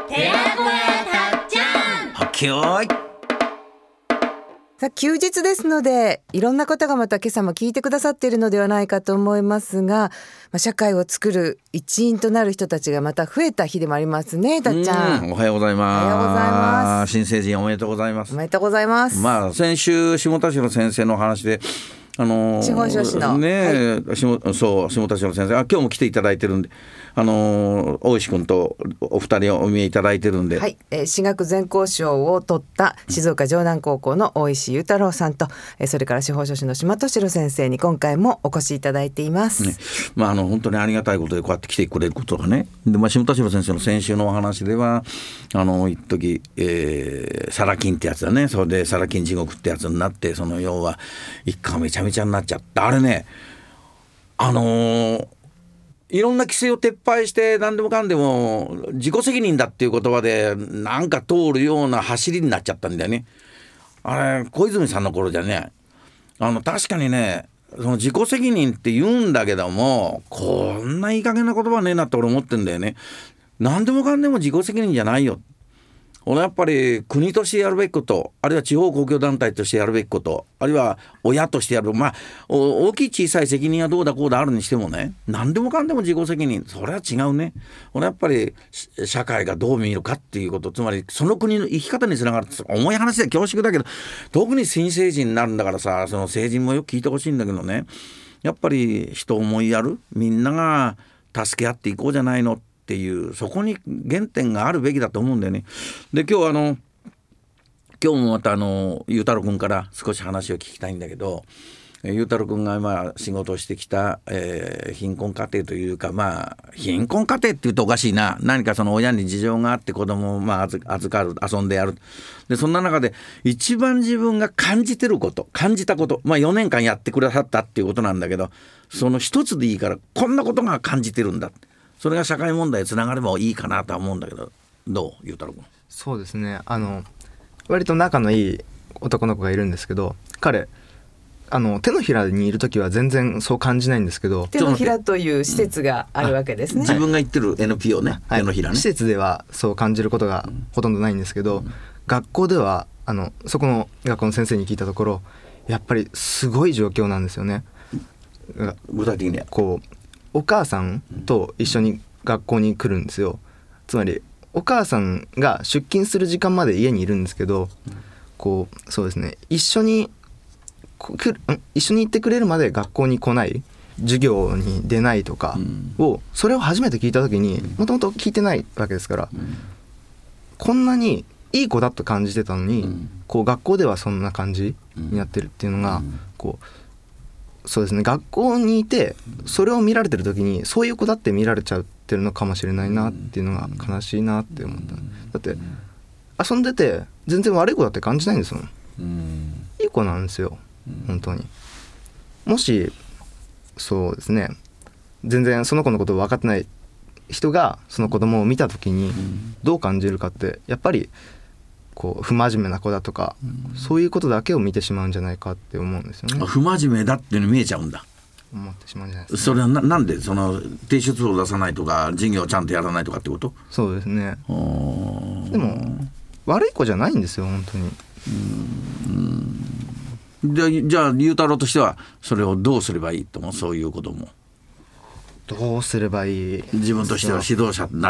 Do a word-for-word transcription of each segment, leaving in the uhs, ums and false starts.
寺子屋たっちゃん。 はっけよーい。 さあ休日ですのでいろんな方がまた今朝も聞いてくださっているのではないかと思いますが、まあ、社会を作る一員となる人たちがまた増えた日でもありますね。たっちゃん、 おはようございます。 おはようございます。 新成人おめでとうございます。 おめでとうございます。 まあ先週下田市の先生の話であのー、 司法書士のね、はい、下そう下田市の先生、あ今日も来ていただいてるんで、あのー、大石君とお二人をお見えいただいてるんで、 はい、えー、私学全校賞を取った静岡城南高校の大石裕太郎さんと、えー、それから司法書士の島敏郎先生に今回もお越しいただいています、 ね、まあ、あの本当にありがたいことでこうやって来てくれることがね。で、まあ、下敏郎先生の先週のお話ではあの一時、えー、サラ金ってやつだね。それでサラ金地獄ってやつになって、その要は一家がめちゃめちゃになっちゃった。あれね、あのー、いろんな規制を撤廃して何でもかんでも自己責任だっていう言葉でなんか通るような走りになっちゃったんだよね。あれ小泉さんの頃じゃね、あの確かにね、その自己責任って言うんだけども、こんないい加減な言葉ねえなって俺思ってんだよね。何でもかんでも自己責任じゃないよ。俺やっぱり国としてやるべきこと、あるいは地方公共団体としてやるべきこと、あるいは親としてやる、まあ大きい小さい責任はどうだこうだあるにしてもね、何でもかんでも自己責任、それは違うね。俺やっぱり社会がどう見るかっていうこと、つまりその国の生き方につながる。重い話で恐縮だけど、特に新成人になるんだからさ、その成人もよく聞いてほしいんだけどね、やっぱり人を思いやる、みんなが助け合っていこうじゃないのっていう、そこに原点があるべきだと思うんだよね。で今日あの今日もまたあのゆうたろうくんから少し話を聞きたいんだけど、ゆうたろうくんが今仕事をしてきた、えー、貧困家庭というか、まあ貧困家庭っていうとおかしいな、何かその親に事情があって子供をまあ預預かる、遊んでやる。でそんな中で一番自分が感じてること、感じたこと、まあよねんかんやってくださったっていうことなんだけど、その一つでいいからこんなことが感じてるんだ、それが社会問題につながればいいかなとは思うんだけど、どうゆうたろうくん。 そうですね、あの割と仲のいい男の子がいるんですけど、彼あの手のひらにいるときは全然そう感じないんですけど、 手のひらという施設があるわけですね、うん、 自分が行ってる エヌピーオー ね、 はい、 手のひらね。 施設ではそう感じることがほとんどないんですけど、うん、学校ではあのそこの学校の先生に聞いたところ、やっぱりすごい状況なんですよね。 具体的にこうお母さんと一緒に学校に来るんですよ。つまりお母さんが出勤する時間まで家にいるんですけど、こうそうですね、一緒に来る一緒に行ってくれるまで学校に来ない、授業に出ないとかを、それを初めて聞いた時に、もともと聞いてないわけですから、こんなにいい子だと感じてたのに、こう学校ではそんな感じになってるっていうのが、こうそうですね、学校にいてそれを見られてる時にそういう子だって見られちゃってるのかもしれないなっていうのが悲しいなって思った。だって遊んでて全然悪い子だって感じないんですもん。いい子なんですよ本当に。もしそうですね、全然その子のことを分かってない人がその子供を見た時にどう感じるかって、やっぱりこう不真面目な子だとか、うん、そういうことだけを見てしまうんじゃないかって思うんですよね。 不真面目だっていうの見えちゃうんだ。 思ってしまうんじゃないですか、ね、 それは な, なんでその提出を出さないとか授業をちゃんとやらないとかってこと？ そうですね。でも悪い子じゃないんですよ本当に。 うん、でじゃあゆうたろうとしてはそれをどうすればいいと思う？そういうこともどうすればいい？ 自分としては指導者になって、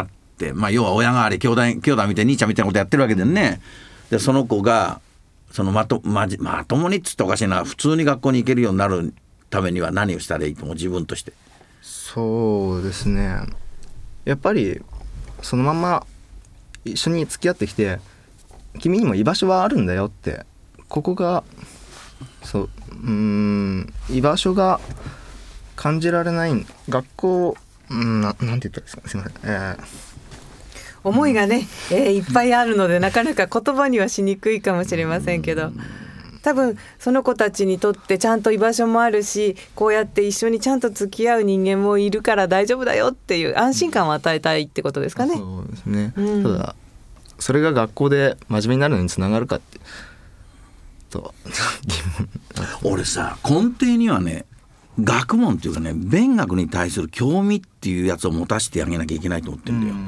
まあ、要は親代わり兄弟兄弟みたいに兄ちゃんみたいなことやってるわけでね。でその子がそのまと、ま、まともにっつっておかしいな、普通に学校に行けるようになるためには何をしたらいいと思う？自分として。 そうですね、やっぱりそのまま一緒に付き合ってきて、君にも居場所はあるんだよって、ここがそう、うーん居場所が感じられない学校、うん、な, なんて言ったらいいですか、すいません、えー思いがね、えー、いっぱいあるのでなかなか言葉にはしにくいかもしれませんけど、多分その子たちにとってちゃんと居場所もあるし、こうやって一緒にちゃんと付き合う人間もいるから大丈夫だよっていう安心感を与えたいってことですかね。 そうですね、 うん、 ただそれが学校で真面目になるのにつながるかってと俺さ、根底にはね、学問っていうかね、勉学に対する興味っていうやつを持たせてあげなきゃいけないと思ってるんだよ。つ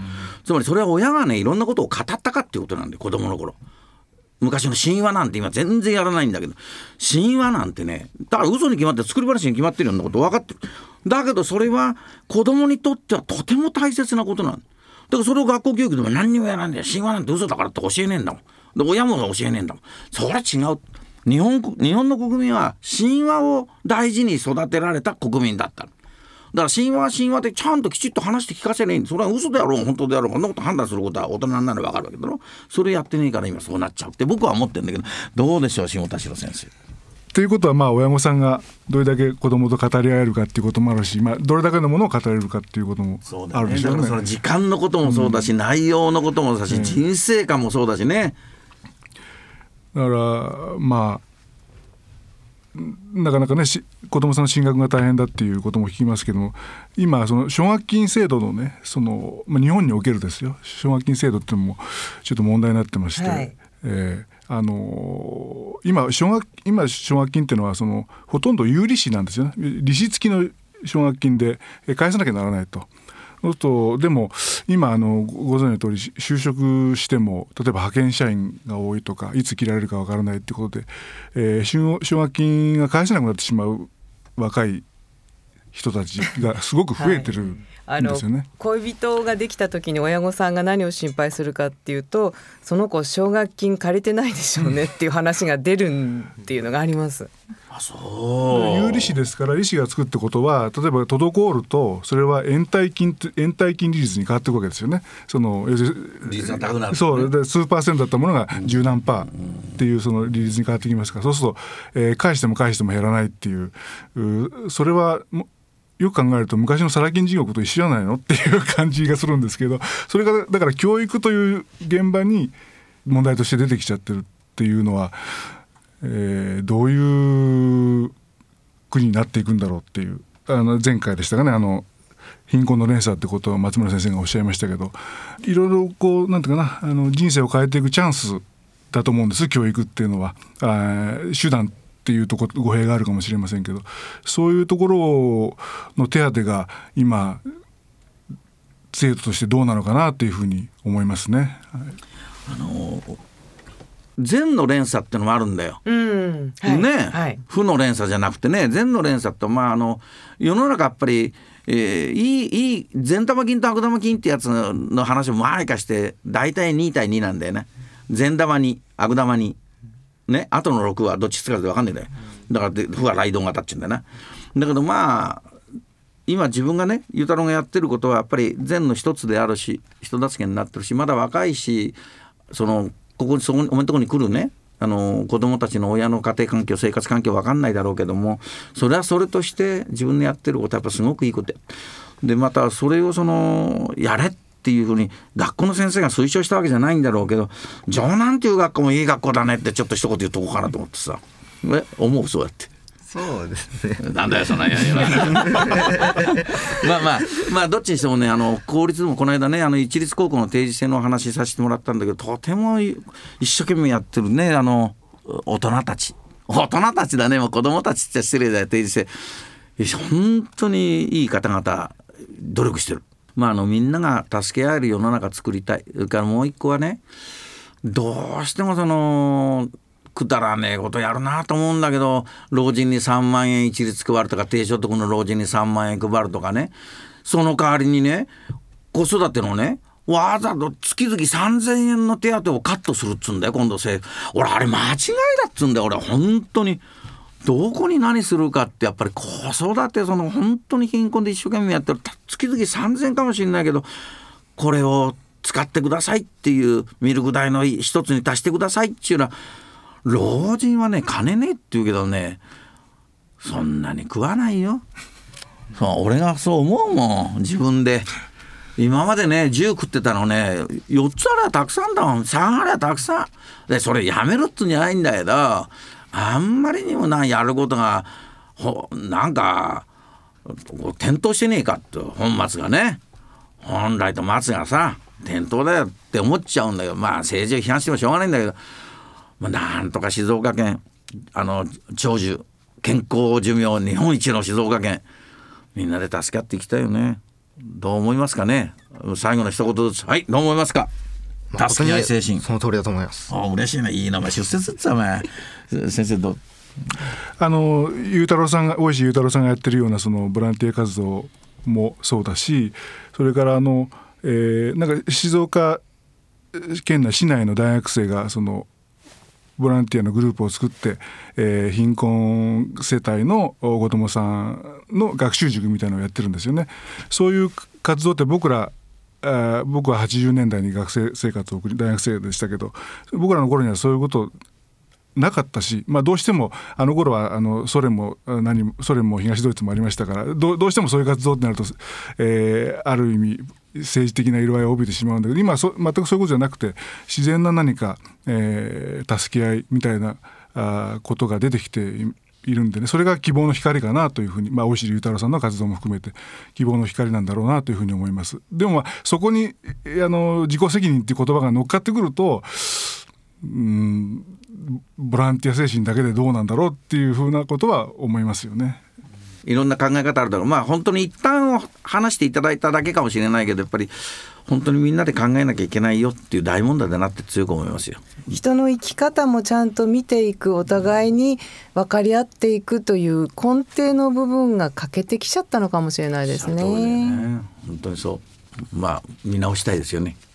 つまりそれは親がねいろんなことを語ったかっていうことなんで、子供の頃昔の神話なんて今全然やらないんだけど、神話なんてねだから嘘に決まって作り話に決まってるようなこと分かってる。だけどそれは子供にとってはとても大切なことなんだ。だからそれを学校教育でも何にもやらないんだよ。神話なんて嘘だからって教えねえんだもん。で親も教えねえんだもん。それは違う。日本、日本の国民は神話を大事に育てられた国民だった。だから神話は神話でちゃんときちっと話して聞かせないんで、それは嘘であろう本当であろうこんなこと判断することは大人になれば分かるわけだろ。それやってねえから今そうなっちゃうって僕は思ってるんだけど、どうでしょう下田代先生。 ということはまあ親御さんがどれだけ子供と語り合えるかっていうこともあるし、まあ、どれだけのものを語れるかっていうこともあるでしょうね。 だからその時間のこともそうだし、うん、内容のこともそうだし、うん、人生観もそうだしね。 だからまあなかなかね子どもさんの進学が大変だっていうことも聞きますけども、今その奨学金制度のねその、まあ、日本におけるですよ奨学金制度っていうのもちょっと問題になってまして、はいえー、あのー、今奨学今奨学金っていうのはそのほとんど有利子なんですよね。利子付きの奨学金で返さなきゃならないと。とでも今あのご存知の通り就職しても例えば派遣社員が多いとかいつ切られるかわからないってことで、えー、奨学金が返せなくなってしまう若い人たちがすごく増えてるんですよね。はい、 恋人ができた時に親御さんが何を心配するかっていうと、その子奨学金借りてないでしょうねっていう話が出るっていうのがあります。 あそう有利子ですから利子がつくってことは例えば滞るとそれは延滞金延滞金利率に変わっていくわけですよね。その利率が高くなる、ね、 そうで数パーセントだったものが十何パーっていうその利率に変わってきますから、そうすると、えー、返しても返しても減らないっていう、うそれはよく考えると昔のサラ金地獄と一緒じゃないのっていう感じがするんですけど、それがだから教育という現場に問題として出てきちゃってるっていうのは、えー、どういう国になっていくんだろうっていう、あの前回でしたかね、あの貧困の連鎖ってことを松村先生がおっしゃいましたけど、いろいろこうなんていうかな、あの人生を変えていくチャンスだと思うんです教育っていうのは。あ手段っていうところ語弊があるかもしれませんけど、そういうところの手当が今制度としてどうなのかなというふうに思いますね。はい、 あの善の連鎖ってのもあるんだよ、 うんはいねはい、 負の連鎖じゃなくてね、善の連鎖って、まあ、あの世の中やっぱり、えー、いいいい善玉菌と悪玉菌ってやつの話を前かして大体に対になんだよね。善玉に悪玉にね、あとのろくはどっちつかずで分かんないんだよ。だから負は雷動型って言うんだよな。だけどまあ今自分がねゆうたろうがやってることはやっぱり善の一つであるし人助けになってるし、まだ若いし、そのここにそこにお前のところに来るねあの子供たちの親の家庭環境生活環境分かんないだろうけども、それはそれとして自分のやってることはやっぱすごくいいことで、またそれをそのやれっていうふうに学校の先生が推奨したわけじゃないんだろうけど、城南っていう学校もいい学校だねってちょっと一言言うとこうかなと思ってさ、え思うそうやってそうですね。 なんだよそんなややまあまあまあどっちにしてもね、あの公立でもこの間ねあの一律高校の定時制の話させてもらったんだけど、とても一生懸命やってるねあの大人たち大人たちだね、もう子供たちって失礼だよ定時制。本当にいい方々努力してる。まあ、あのみんなが助け合える世の中作りたい。それからもう一個はね、どうしてもそのくだらねえことやるなと思うんだけど、老人にさんまんえん一律配るとか、低所得の老人にさんまんえん配るとかね、その代わりにね子育てのねわざと月々さんぜんえんの手当をカットするっつうんだよ今度政府。俺あれ間違いだっつうんだよ。俺本当にどこに何するかってやっぱり子育て、その本当に貧困で一生懸命やってる月々さんぜんえんかもしれないけど、これを使ってくださいっていうミルク代の一つに足してくださいっていうのは、老人はね金ねえって言うけどね、そんなに食わないよ。そう俺がそう思うもん自分で。今までねじゅう食ってたのねよっつあればたくさんだもん、さんあればたくさんで、それやめるっつうんじゃないんだけど、あんまりにもなやることがほなんか転倒してねえかって、本末がね本来と末がさ転倒だよって思っちゃうんだけど、まあ政治を批判してもしょうがないんだけど、まあ、なんとか静岡県あの長寿健康寿命日本一の静岡県みんなで助け合っていきたいよね。 どう思いますかね。最後の一言ずつ、はい、どう思いますか。助け合い精神。 その通りだと思います。 あ、嬉しいな、いい名前出世ってたお前先生どう。 あのゆうたろうさんが大石ゆうたろうさんがやってるようなそのボランティア活動もそうだし、それからあの、えー、なんか静岡県内市内の大学生がそのボランティアのグループを作って、えー、貧困世帯の子どもさんの学習塾みたいなのをやってるんですよね。そういう活動って僕らあ僕ははちじゅうねんだいに学生生活を送り大学生でしたけど、僕らの頃にはそういうことなかったし、まあ、どうしてもあの頃はあのソ連も何もソ連も東ドイツもありましたから、どう、どうしてもそういう活動ってなると、えー、ある意味政治的な色合いを帯びてしまうんだけど、今はそ全くそういうことじゃなくて、自然な何か、えー、助け合いみたいなあことが出てきているんでね、それが希望の光かなというふうに、まあ、大石龍太郎さんの活動も含めて希望の光なんだろうなというふうに思います。でも、まあ、そこにあの自己責任っていう言葉が乗っかってくると、うーんボランティア精神だけでどうなんだろうっていうふうなことは思いますよね。 いろんな考え方あるだろう。まあ本当に一旦を話していただいただけかもしれないけど、やっぱり本当にみんなで考えなきゃいけないよっていう大問題だなって強く思いますよ。 人の生き方もちゃんと見ていく、お互いに分かり合っていくという根底の部分が欠けてきちゃったのかもしれないですね。 そうだよね。本当にそう。まあ見直したいですよね。